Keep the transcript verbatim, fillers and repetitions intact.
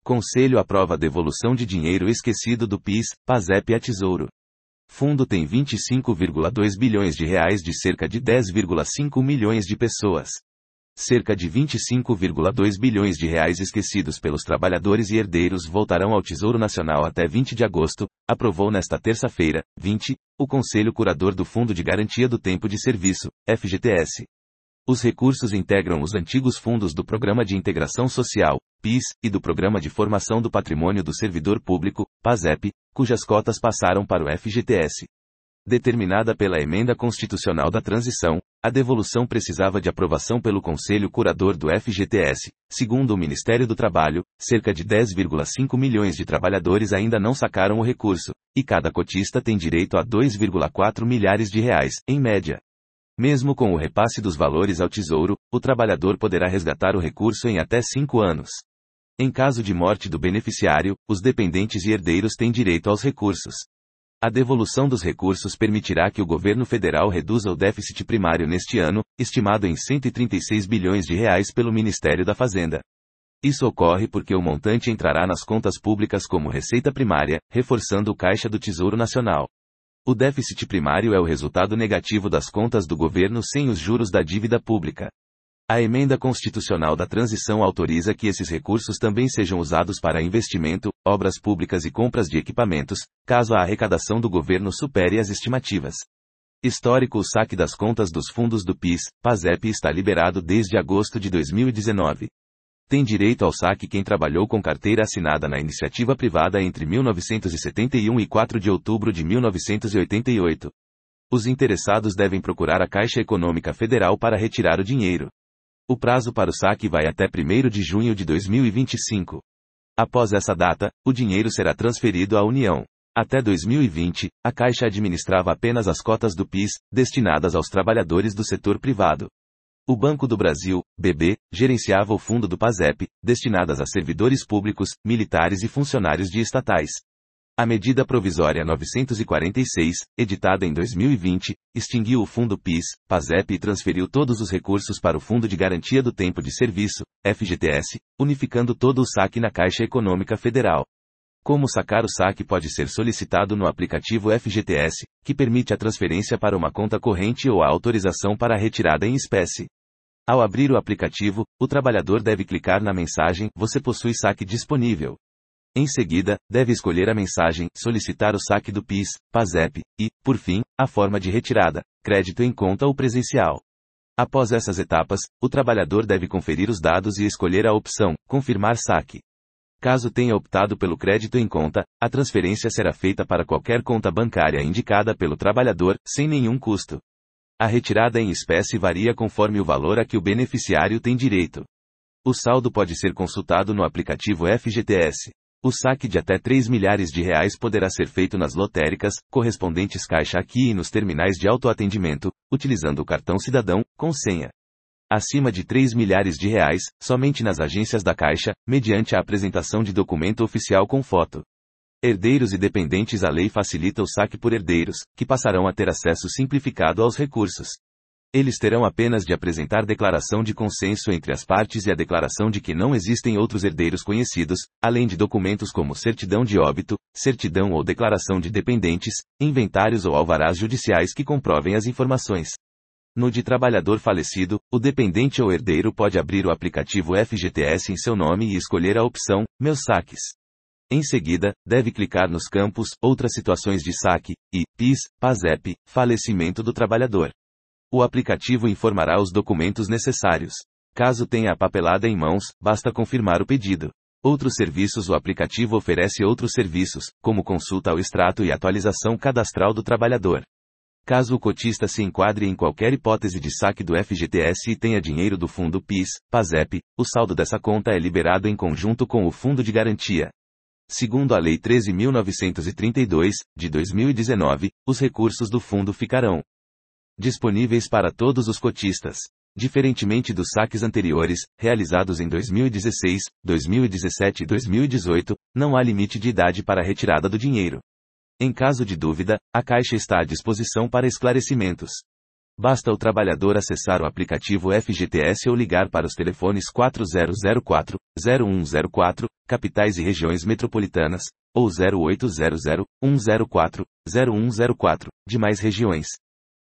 Conselho aprova a devolução de dinheiro esquecido do PIS, PASEP a Tesouro. Fundo tem vinte e cinco vírgula dois bilhões de reais de cerca de dez vírgula cinco milhões de pessoas. Cerca de vinte e cinco vírgula dois bilhões de reais esquecidos pelos trabalhadores e herdeiros voltarão ao Tesouro Nacional até vinte de agosto, aprovou nesta terça-feira, vinte, o Conselho Curador do Fundo de Garantia do Tempo de Serviço, F G T S. Os recursos integram os antigos fundos do Programa de Integração Social, PIS, e do Programa de Formação do Patrimônio do Servidor Público, PASEP, cujas cotas passaram para o F G T S. Determinada pela Emenda Constitucional da Transição, a devolução precisava de aprovação pelo Conselho Curador do F G T S. Segundo o Ministério do Trabalho, cerca de dez vírgula cinco milhões de trabalhadores ainda não sacaram o recurso, e cada cotista tem direito a dois vírgula quatro milhares de reais, em média. Mesmo com o repasse dos valores ao Tesouro, o trabalhador poderá resgatar o recurso em até cinco anos. Em caso de morte do beneficiário, os dependentes e herdeiros têm direito aos recursos. A devolução dos recursos permitirá que o governo federal reduza o déficit primário neste ano, estimado em cento e trinta e seis bilhões de reais pelo Ministério da Fazenda. Isso ocorre porque o montante entrará nas contas públicas como receita primária, reforçando o caixa do Tesouro Nacional. O déficit primário é o resultado negativo das contas do governo sem os juros da dívida pública. A Emenda Constitucional da Transição autoriza que esses recursos também sejam usados para investimento, obras públicas e compras de equipamentos, caso a arrecadação do governo supere as estimativas. Histórico: o saque das contas dos fundos do PIS, PASEP está liberado desde agosto de dois mil e dezenove. Tem direito ao saque quem trabalhou com carteira assinada na iniciativa privada entre mil novecentos e setenta e um e quatro de outubro de mil novecentos e oitenta e oito. Os interessados devem procurar a Caixa Econômica Federal para retirar o dinheiro. O prazo para o saque vai até primeiro de junho de dois mil e vinte e cinco. Após essa data, o dinheiro será transferido à União. Até dois mil e vinte, a Caixa administrava apenas as cotas do PIS, destinadas aos trabalhadores do setor privado. O Banco do Brasil, B B, gerenciava o fundo do PASEP, destinadas a servidores públicos, militares e funcionários de estatais. A medida provisória novecentos e quarenta e seis, editada em dois mil e vinte, extinguiu o fundo PIS, PASEP e transferiu todos os recursos para o Fundo de Garantia do Tempo de Serviço, F G T S, unificando todo o saque na Caixa Econômica Federal. Como sacar o saque pode ser solicitado no aplicativo F G T S, que permite a transferência para uma conta corrente ou a autorização para a retirada em espécie. Ao abrir o aplicativo, o trabalhador deve clicar na mensagem "Você possui saque disponível". Em seguida, deve escolher a mensagem "Solicitar o saque do PIS, PASEP" e, por fim, a forma de retirada, crédito em conta ou presencial. Após essas etapas, o trabalhador deve conferir os dados e escolher a opção "Confirmar saque". Caso tenha optado pelo crédito em conta, a transferência será feita para qualquer conta bancária indicada pelo trabalhador, sem nenhum custo. A retirada em espécie varia conforme o valor a que o beneficiário tem direito. O saldo pode ser consultado no aplicativo F G T S. O saque de até três milhares de reais poderá ser feito nas lotéricas, correspondentes Caixa Aqui e nos terminais de autoatendimento, utilizando o cartão cidadão, com senha. Acima de três milhares de reais, somente nas agências da Caixa, mediante a apresentação de documento oficial com foto. Herdeiros e dependentes. A lei facilita o saque por herdeiros, que passarão a ter acesso simplificado aos recursos. Eles terão apenas de apresentar declaração de consenso entre as partes e a declaração de que não existem outros herdeiros conhecidos, além de documentos como certidão de óbito, certidão ou declaração de dependentes, inventários ou alvarás judiciais que comprovem as informações. No de trabalhador falecido, o dependente ou herdeiro pode abrir o aplicativo F G T S em seu nome e escolher a opção "Meus saques". Em seguida, deve clicar nos campos "Outras situações de saque" e "PIS, PASEP, falecimento do trabalhador". O aplicativo informará os documentos necessários. Caso tenha a papelada em mãos, basta confirmar o pedido. Outros serviços. O aplicativo oferece outros serviços, como consulta ao extrato e atualização cadastral do trabalhador. Caso o cotista se enquadre em qualquer hipótese de saque do F G T S e tenha dinheiro do fundo PIS, PASEP, o saldo dessa conta é liberado em conjunto com o Fundo de Garantia. Segundo a Lei treze mil novecentos e trinta e dois, de dois mil e dezenove, os recursos do fundo ficarão disponíveis para todos os cotistas. Diferentemente dos saques anteriores, realizados em dois mil e dezesseis, dois mil e dezessete e dois mil e dezoito, não há limite de idade para a retirada do dinheiro. Em caso de dúvida, a Caixa está à disposição para esclarecimentos. Basta o trabalhador acessar o aplicativo F G T S ou ligar para os telefones quatro zero zero quatro, zero um zero quatro, capitais e regiões metropolitanas, ou zero oito zero zero, um zero quatro, zero um zero quatro, demais regiões.